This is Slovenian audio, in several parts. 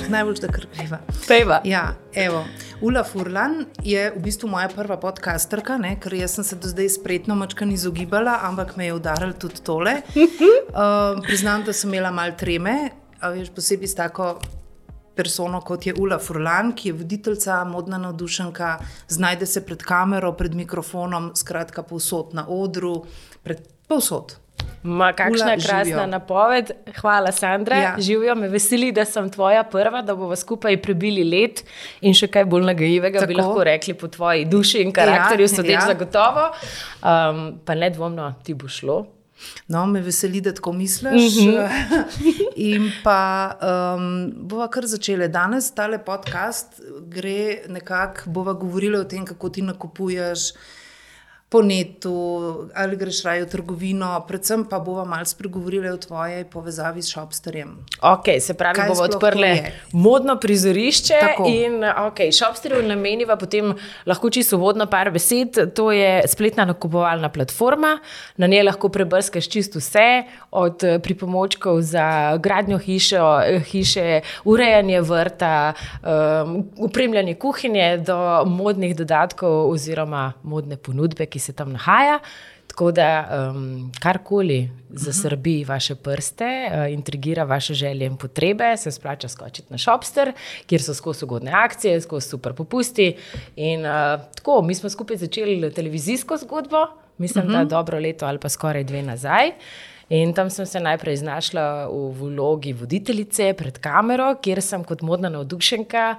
najbolj da kar greva. Pejva. Ja, evo. Ula Furlan je v bistvu moja prva podcasterka, ker jaz sem se do zdaj spretno mačkan izogibala, ampak me je udaril tudi tole. Priznam, da sem imela malo treme, posebej s tako persono, kot je Ula Furlan, ki je voditeljca, modna navdušenka, znajde se pred kamero, pred mikrofonom, skratka povsod na odru, povsod. Kakšna krasna napoved. Hvala, Sandra. Ja. Živijo, me veseli, da sem tvoja prva, da bomo skupaj prebili let in še kaj bolj nagajivega bi lahko rekli po tvoji duši in karakterju, sodeč zagotovo. Pa nedvomno ti bo šlo. No, me veseli, da tako misliš. In pa bova kar začele. Danes tale podcast gre nekako, bova govorila o tem, kako ti nakupuješ po netu, ali greš raje v trgovino, predvsem pa bova malo spregovorila o tvojej povezavi s Shopsterjem. Ok, se pravi, bomo odprli modno prizorišče. Tako. In Shopsterju nameniva potem lahko čisto uvodno par besed. To je spletna nakupovalna platforma, na njej lahko prebrskaš čisto vse, od pripomočkov za gradnjo hiše, urejanje vrta, opremljanje kuhinje do modnih dodatkov oziroma modne ponudbe, ki se tam nahaja, tako da karkoli zasrbi vaše prste, intrigira vaše želje in potrebe, se splača skočiti na Shopster, kjer so skozi ugodne akcije, skozi super popusti in tako, mi smo skupaj začeli televizijsko zgodbo, mislim, da dobro leto ali pa skoraj 2 nazaj. In tam sem se najprej znašla v vlogi voditeljice pred kamero, kjer sem kot modna navdušenka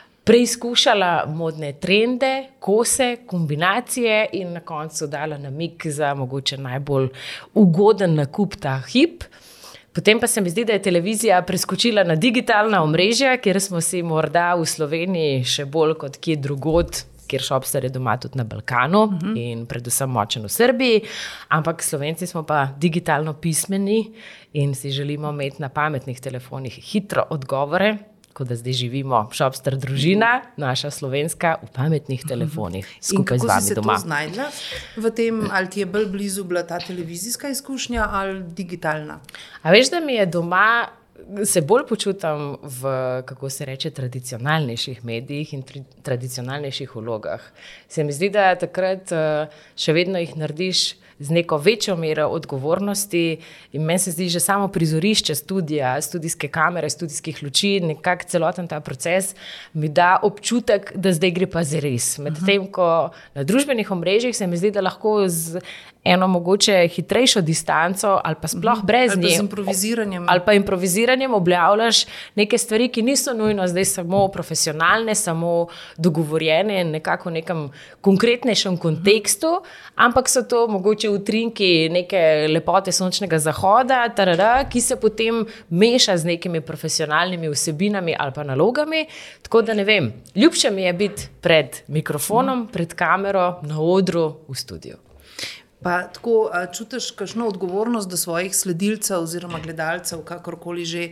preizkušala modne trende, kose, kombinacije in na koncu dala namig za mogoče najbolj ugoden nakup ta hip. Potem pa se mi zdi, da je televizija preskočila na digitalna omrežja, kjer smo si morda v Sloveniji še bolj kot kje drugod, kjer Shopster je doma tudi na Balkanu in predvsem močen v Srbiji, ampak Slovenci smo pa digitalno pismeni in si želimo imeti na pametnih telefonih hitro odgovore, kot da zdaj živimo Shopster družina, naša slovenska, v pametnih telefonih, skupaj z vami doma. In kako si se to znajdla v tem, ali ti je bolj blizu bila ta televizijska izkušnja ali digitalna? A veš, da mi je doma, se bolj počutam v, kako se reče, tradicionalnejših medijih in tradicionalnejših vlogah. Se mi zdi, da takrat še vedno jih narediš z neko večjo mero odgovornosti in meni se zdi že samo prizorišče studija, studijske kamere, studijskih luči, nekak celoten ta proces mi da občutek, da zdaj gre pa zares. Medtem, ko na družbenih omrežjih se mi zdi, da lahko z eno mogoče hitrejšo distanco ali pa sploh brez nje. Ali pa improviziranjem objavljaš neke stvari, ki niso nujno zdaj samo profesionalne, samo dogovorjene in nekako v nekem konkretnejšem kontekstu, ampak so to mogoče utrinki neke lepote sončnega zahoda, ki se potem meša z nekimi profesionalnimi vsebinami ali pa nalogami. Tako da ne vem, ljubše mi je biti pred mikrofonom, pred kamero, na odru, v studiu. Pa tako čutiš kakšno odgovornost do svojih sledilcev oziroma gledalcev, kakorkoli že,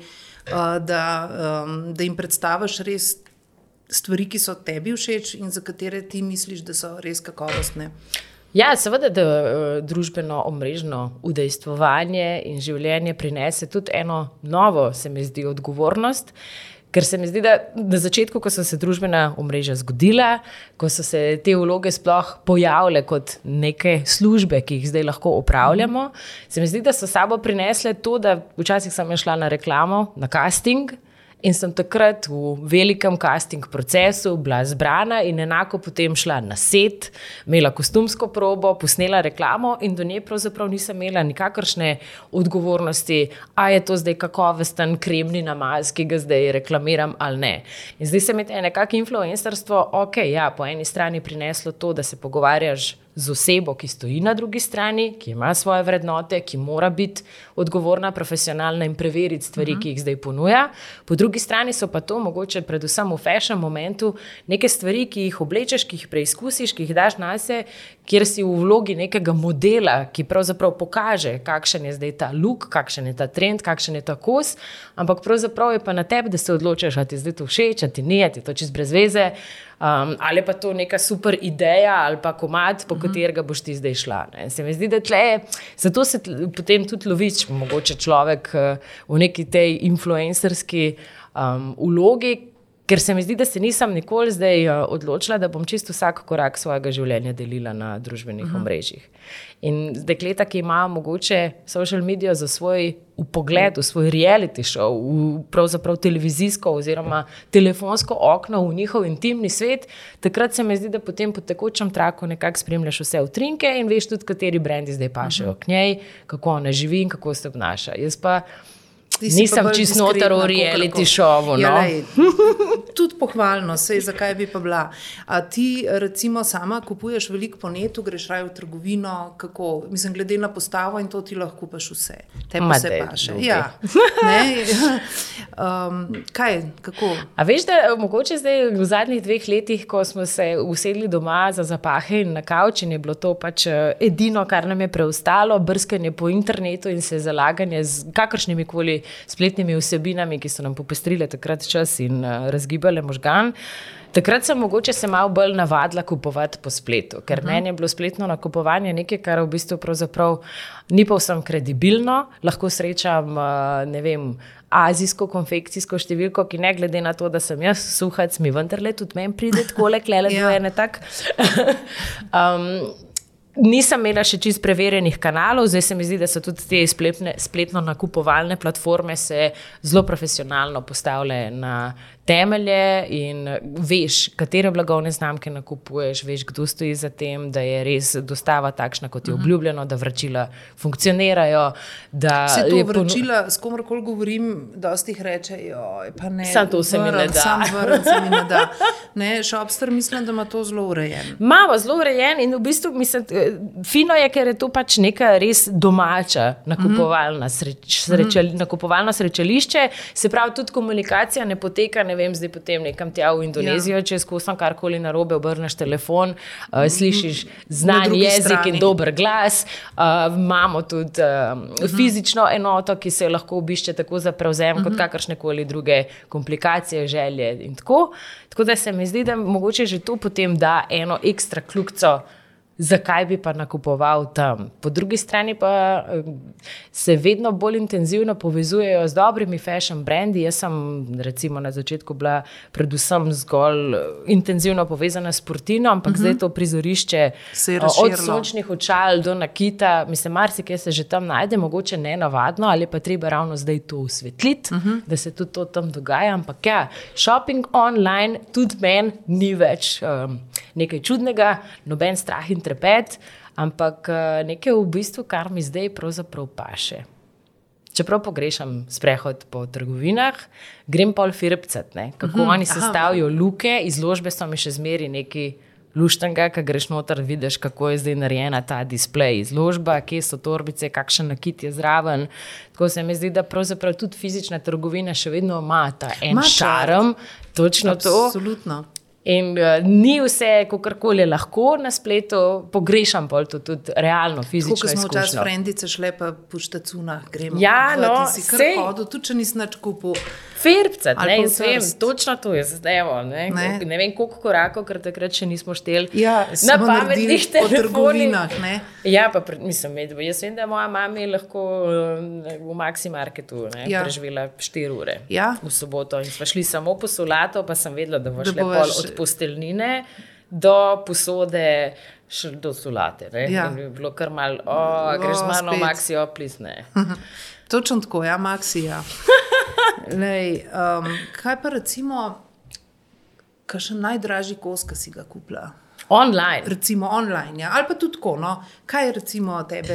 da jim predstaviš res stvari, ki so tebi všeč in za katere ti misliš, da so res kakovostne? Ja, seveda, da družbeno omrežno udejstvovanje in življenje prinese tudi eno novo, se mi zdi, odgovornost. Ker se mi zdi, da na začetku, ko so se družbena omrežja zgodila, ko so se te vloge sploh pojavile kot neke službe, ki jih zdaj lahko opravljamo, se mi zdi, da so sabo prinesle to, da včasih sem šla na reklamo, na casting in sem takrat v velikem casting procesu bila zbrana in enako potem šla na set, imela kostumsko probo, posnela reklamo in do nje pravzaprav nisem imela nikakršne odgovornosti, a je to zdaj kakovosten kremni namaz, ki ga zdaj reklamiram ali ne. In zdaj se mi je nekako influencerstvo, po eni strani prineslo to, da se pogovarjaš z osebo, ki stoji na drugi strani, ki ima svoje vrednote, ki mora biti odgovorna, profesionalna in preveriti stvari, ki jih zdaj ponuja. Po drugi strani so pa to mogoče predvsem v fashion momentu neke stvari, ki jih oblečeš, ki jih preizkusiš, ki jih daš nase, kjer si v vlogi nekega modela, ki pravzaprav pokaže, kakšen je zdaj ta look, kakšen je ta trend, kakšen je ta kos, ampak pravzaprav je pa na tebi, da se odločiš, a ti zdaj to všeč, a ti ni, a ti to čist brez veze, ali pa to neka super ideja ali pa komad, po katerega boš ti zdaj šla. Ne? Se mi zdi, da zato se potem tudi loviš mogoče človek v neki tej influencerski vlogi, ker se mi zdi, da se nisem nikoli zdaj odločila, da bom čisto vsak korak svojega življenja delila na družbenih omrežjih. In dekleta, ki imajo mogoče social media za svoj vpogled, v svoj reality show, pravzaprav televizijsko oziroma telefonsko okno v njihov intimni svet, takrat se mi zdi, da potem po tekočem traku nekako spremljaš vse utrinke in veš tudi, kateri brendi zdaj pašejo k njej, kako ona živi in kako se obnaša. Jaz pa nisem čisto noter v reality showu. Tudi pohvalno, sej zakaj bi pa bila. A ti recimo sama kupuješ veliko po netu, greš raje v trgovino, kako? Mislim, glede na postavo in to ti lahko kupaš vse. Te pa se paše. Ja. Kaj, kako? A veš, da mogoče zdaj v zadnjih 2 letih, ko smo se usedli doma za zapahe in na kavč in je bilo to pač edino, kar nam je preostalo, brskanje po internetu in se zalaganje z kakršnimi koli spletnimi vsebinami, ki so nam popestrile takrat čas in razgibale možgan. Takrat sem mogoče se malo bolj navadila kupovati po spletu, ker meni je bilo spletno nakupovanje nekaj, kar v bistvu pravzaprav ni povsem kredibilno. Lahko srečam, ne vem, azijsko konfekcijsko številko, ki ne glede na to, da sem jaz suhac, mi vendarle tudi meni pride takole, klele do ene tak. Nisem imela še čisto preverjenih kanalov, zdaj se mi zdi, da so tudi te spletno nakupovalne platforme se zelo profesionalno postavile na temelje in veš, katere blagovne znamke nakupuješ, veš, kdo stoji za tem, da je res dostava takšna, kot je obljubljeno, da vračila funkcionirajo. Se to vračila, s komorkoli govorim, dosti jih reče, pa ne, sam to se mi ne da. Sam vrn se mi ne da. Ne, Shopster mislim, da ima to zelo urejen. Imamo zelo urejen in v bistvu mislim, fino je, ker je to pač neka res domača nakupovalna nakupovalno srečališče, se pravi, tudi komunikacija ne poteka, ne vem, zdaj potem nekam tja v Indonezijo, če skosam karkoli narobe, obrneš telefon, slišiš znan jezik in dober glas, imamo tudi fizično enoto, ki se lahko obišče tako za prevzem, kot kakršnekoli druge komplikacije, želje in tako. Tako da se mi zdi, da mogoče že to potem da eno ekstra kljukico, zakaj bi pa nakupoval tam. Po drugi strani pa se vedno bolj intenzivno povezujejo z dobrimi fashion brendi. Jaz sem recimo na začetku bila predvsem zgolj intenzivno povezana s Sportino, ampak zdaj to prizorišče od sončnih očal do nakita, mislim, marsikaj se že tam najde, mogoče nenavadno, ali pa treba ravno zdaj to osvetliti, da se tudi to tam dogaja, ampak ja, shopping online tudi meni ni več nekaj čudnega, noben strah in trepet, ampak nekaj v bistvu, kar mi zdaj pravzaprav paše. Čeprav pogrešam sprehod po trgovinah, grem pol firpcat, kako oni sestavijo luke, izložbe so mi še zmeri neki luštanga, ko greš noter, vidiš, kako je zdaj narejena ta displej izložba, kje so torbice, kakšen nakit je zraven. Tako se mi zdi, da pravzaprav tudi fizična trgovina še vedno ima ta šarm, točno to. Absolutno. In ni vse, kakorkoli lahko na spletu, pogrešam pol to tudi realno, fizično izkušnjo. Tako smo včasih frendice šle pa po štacunah, gremo. Ja, no, ti si kar hodil, tudi če nisi nič kupil. Firpcat, jaz vem, točno to je zdaj, ne vem koliko korakov, ker takrat še nismo šteli na pametnih telefonih. Ja, pa mislim, jaz vem, da moja mama je lahko v Maxi Marketu preživela 4 ure v soboto in sva šli samo po solato, pa sem vedela, da bo šle pol od posteljnine do posode do solate. In bi bilo kar malo, greš z mano v Maxi, please, ne. Točno tako, Maxi, Lej, kaj pa recimo, kakšen najdražji kos, ki si ga kupila? Online. Recimo online, ali pa tudi tako, kaj recimo tebe,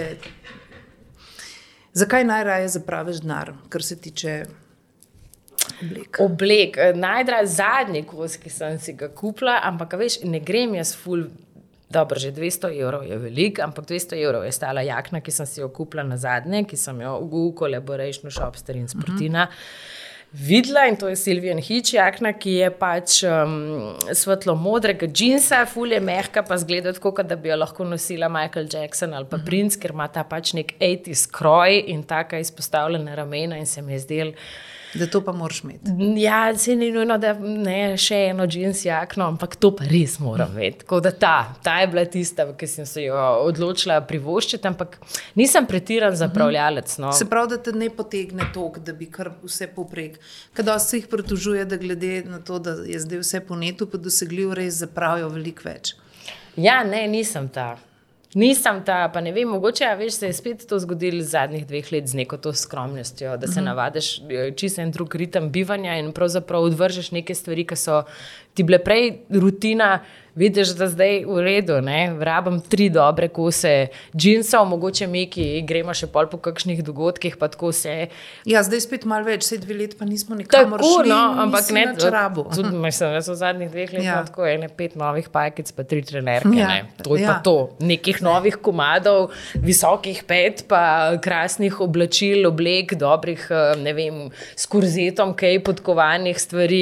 zakaj najraje zapraviš denar, kar se tiče oblek? Zadnji kos, ki sem si ga kupila, ampak veš, ne grem jaz ful. Dobro, že 200 € je veliko, ampak 200 € je stala jakna, ki sem si jo kupila na zadnje, ki sem jo v Collaboration Shopster in Sportina videla, in to je Sylvian Hitch jakna, ki je pač svetlo modrega džinsa, ful je mehka, pa zgleda tako, da bi jo lahko nosila Michael Jackson ali pa Prince, ker ima ta pač nek 80s kroj in taka izpostavljena ramena in se mi je zdel, da to pa moraš imeti. Ja, se ni nujno, da ne še eno džins jakno, ampak to pa res moram imeti. Tako da ta je bila tista, ki sem se jo odločila privoščiti, ampak nisem pretiran zapravljalec. Se pravi, da te ne potegne toliko, da bi kar vse poprek človek. Ker dosti se jih pritožuje, da glede na to, da je zdaj vse po netu, pa dosegljiv res zapravijo veliko več. Ja, ne, nisem ta, pa ne vem, mogoče, veš, se je spet to zgodilo zadnjih 2 let z neko to skromnostjo, da se navadiš čisto en drug ritem bivanja in pravzaprav odvržeš neke stvari, ki so ti bile prej rutina, vidiš, da zdaj v redu, ne, rabim 3 dobre kose džinsov, mogoče Miki, gremo še pol po kakšnih dogodkih, pa tako se. Ja, zdaj spet malo več, 2 let pa nismo nikamor šli, ampak ne, čarabu. Tudi mislim, da so v zadnjih 2 letih tako 5 novih pajkic, pa 3 trenerke, ne. To je pa to, nekih novih komadov, visokih pet, pa krasnih oblačil, oblek, dobrih, ne vem, s kurzetom, kaj podkovanih stvari,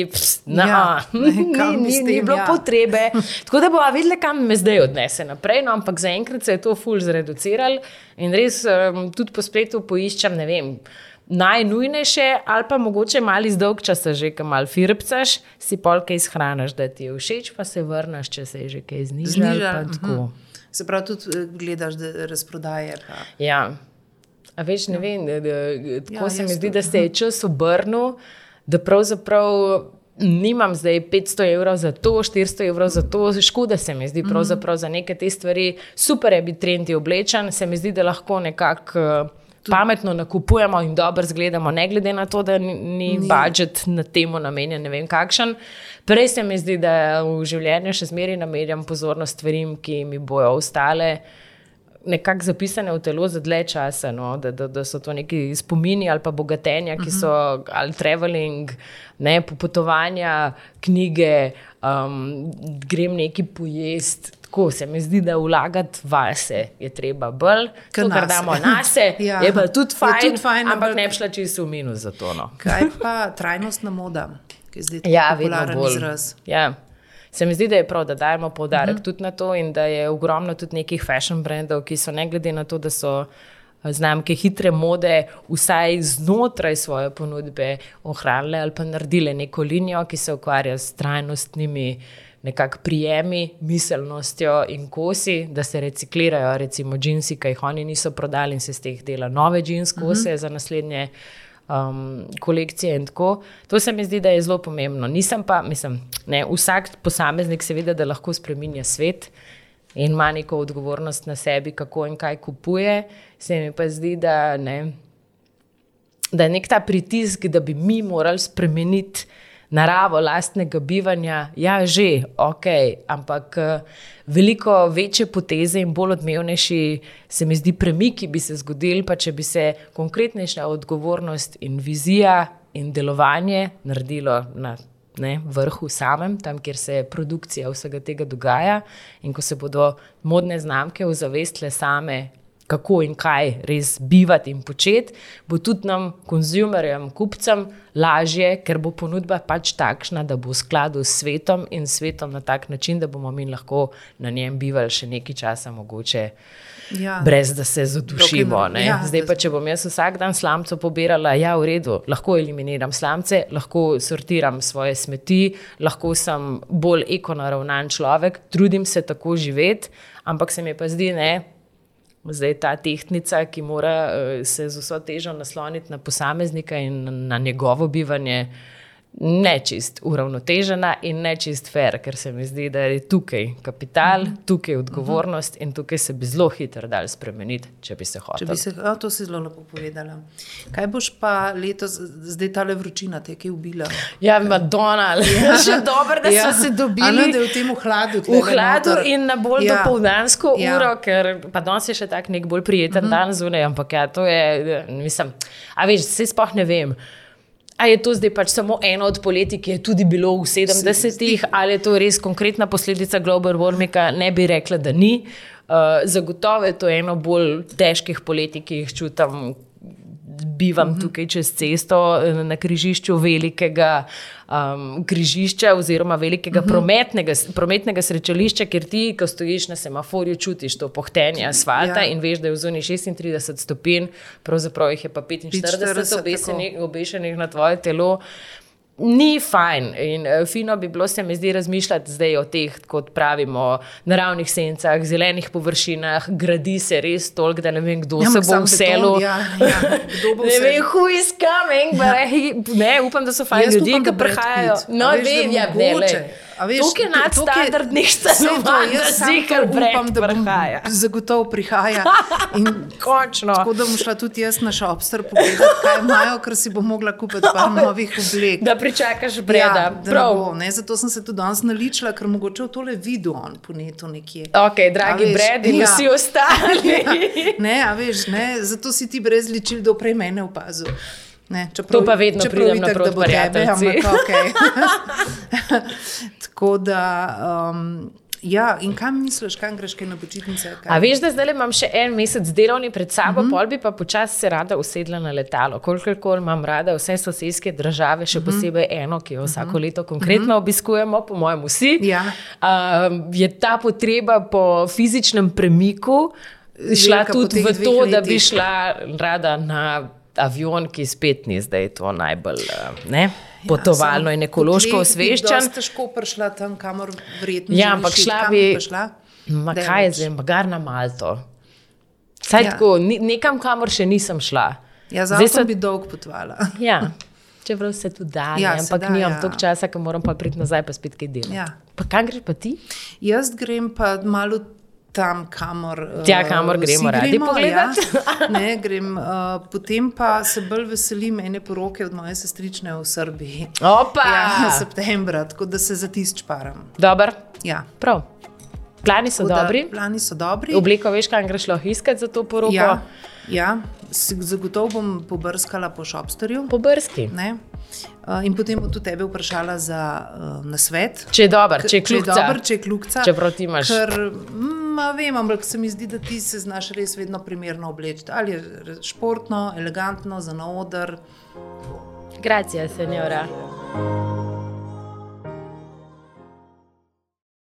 ni bilo potrebe. Tako da bova videla, kam me zdaj odnese naprej, no, ampak zaenkrat se je to ful zreduciralo in res tudi po spletu poiščam, ne vem, najnujnejše ali pa mogoče malo iz dolg časa že, ko malo firbcaš, si pol kaj izhraniš, da ti je všeč, pa se vrnaš, če se je že kaj znižal, pa tako. Se pravi, tudi gledaš, da razprodaje. Pa. Ja, a veš, ne vem, tako se mi zdi, da se je čas obrnil, da pravzaprav nimam zdaj 500 evrov za to, 400 evrov za to, škoda se mi zdi pravzaprav za neke te stvari, super je biti trendi oblečen, se mi zdi, da lahko nekako pametno nakupujemo in dobro zgledamo, ne glede na to, da ni budžet na temo namenjen, ne vem kakšen. Prej se mi zdi, da v življenju še zmeraj namenjam pozornost stvarim, ki mi bojo ostale nekako zapisane v telo za dlje časa, no? Da so to neki spomini ali pa bogatenja, ki so ali traveling, ne, popotovanja, knjige, grem neki pojest. Tako se mi zdi, da vlagati vase je treba bolj, to, kar damo nase, je pa tudi fajn, ampak ne bi šla čisto v minus za to. No. Kaj pa trajnostna moda, ki je zdaj tako popularen izraz? Ja. Se mi zdi, da je prav, da dajemo poudarek tudi na to in da je ogromno tudi nekih fashion brandov, ki so ne glede na to, da so znamke hitre mode, vsaj znotraj svoje ponudbe ohranile ali pa naredile neko linijo, ki se ukvarja s trajnostnimi nekako prijemi, miselnostjo in kosi, da se reciklirajo recimo džinsi, ki jih oni niso prodali in se z teh dela nove džins kose za naslednje kolekcije in tako. To se mi zdi, da je zelo pomembno. Nisem pa, vsak posameznik seveda, da lahko spreminja svet in ima neko odgovornost na sebi, kako in kaj kupuje. Se mi pa zdi, da je nek ta pritisk, da bi mi morali spremeniti naravo lastnega bivanja, ja že, ampak veliko večje poteze in bolj odmevnejši se mi zdi premiki bi se zgodili, pa če bi se konkretnejša odgovornost in vizija in delovanje naredilo na vrhu samem, tam, kjer se produkcija vsega tega dogaja in ko se bodo modne znamke ozavestile same, kako in kaj res bivati in početi, bo tudi nam, konzumerjem, kupcem, lažje, ker bo ponudba pač takšna, da bo v skladu s svetom in svetom na tak način, da bomo mi lahko na njem bivali še nekaj časa mogoče, brez da se zadušimo. Zdaj pa, če bom jaz vsak dan slamco pobirala, v redu, lahko eliminiram slamce, lahko sortiram svoje smeti, lahko sem bolj ekonaravnan človek, trudim se tako živeti, ampak se mi pa zdi, zdaj ta tehtnica, ki mora se z vso težo nasloniti na posameznika in na njegovo bivanje, nečist uravnotežena in nečist fair, ker se mi zdi, da je tukaj kapital, tukaj odgovornost in tukaj se bi zelo hitro dal spremeniti, če bi se hotel. To si zelo lepo povedala. Kaj boš pa letos, zdaj tale vročina te, ki je ubila? Ja, Madonna, še dobro, da so se dobili. Ali da je v tem hladu? V hladu in na bolj dopoldansko uro, ker pa danes je še tak nek bolj prijeten dan zunaj, ampak to je, a veš, se sploh ne vem, a je to zdaj pač samo eno od poletij, ki je tudi bilo v 70-ih, ali je to res konkretna posledica global warminga, ne bi rekla, da ni. Zagotovo je to eno bolj težkih poletij, ki jih čutam, bivam tukaj čez cesto na križišču velikega križišča oziroma velikega prometnega srečališča, kjer ti, ko stojiš na semaforju, čutiš to pohtenje asfalta in veš, da je v zoni 36 stopinj, pravzaprav jih je pa 45 obešenih na tvoje telo. Ni fajn in fino bi bilo, se mi zdi, razmišljati zdaj o teh, kot pravimo, naravnih sencah, zelenih površinah, gradi se res toliko, da ne vem, kdo se bo vselil. Ne vem, who is coming, ne, upam, da so fajn ljudje, ki prihajajo. No, vem, ja, tukaj nadstandardnih stanovanj, da zikar Brad prihaja. Zagotovo prihaja. Končno. Tako da bom šla tudi jaz na Shopster pogledati, kaj imajo, ker si bo mogla kupiti par novih oblek. Da pričakaš Breda. Ne, zato sem se tudi danes naličila, ker mogoče v tole videl on po netu nekje. Ok, dragi Brad in vsi ostali. Ne, zato si ti brez ličil, da prej mene opazil. Ne, to pa vedno pridem naprot prijateljci. Tako da, in kam misliš, kam greš kaj na počitnice? A veš, da zdaj imam še en mesec delovni pred sabo, pol bi pa počasi se rada usedla na letalo. Kolikor imam rada vse sosedske države, še posebej eno, ki jo vsako leto konkretno obiskujemo, po mojem vsi, je ta potreba po fizičnem premiku šla tudi v to, da bi šla rada na avion, ki spet ni zdaj to najbolj potovalno in ekološko osveščen. Ja, dosti težko prišla tam, kamor verjetno želiš. Ja, ampak šla bi, kaj je zdaj, magar na Malto. Saj tako, nekam, kamor še nisem šla. Ja, zato bi dolgo potovala. Ja, čeprav se tudi da, ampak nimam toliko časa, ker moram pa priti nazaj, pa spet kaj delati. Ja. Pa kam greš pa ti? Jaz grem pa malo tam, kamor gremo radi pogledati. Ne, grem. Potem pa se bolj veselim ene poroke od moje sestrične v Srbiji. Opa! Ja, septembra, tako da se za tist šparam. Dobar? Ja. Prav. Plani so dobri? Plani so dobri. Obleko veš, kam greš lahko iskati za to poroko? Ja. Zagotovo bom pobrskala po Shopsterju. Pobrski. Ne. In potem bom tudi tebe vprašala za nasvet. Če je dober, če je kljukca. Čeprav ti imaš. Ker vem, ampak se mi zdi, da ti se znaš res vedno primerno obleči. Ali je športno, elegantno, za na oder. Grazie, signora.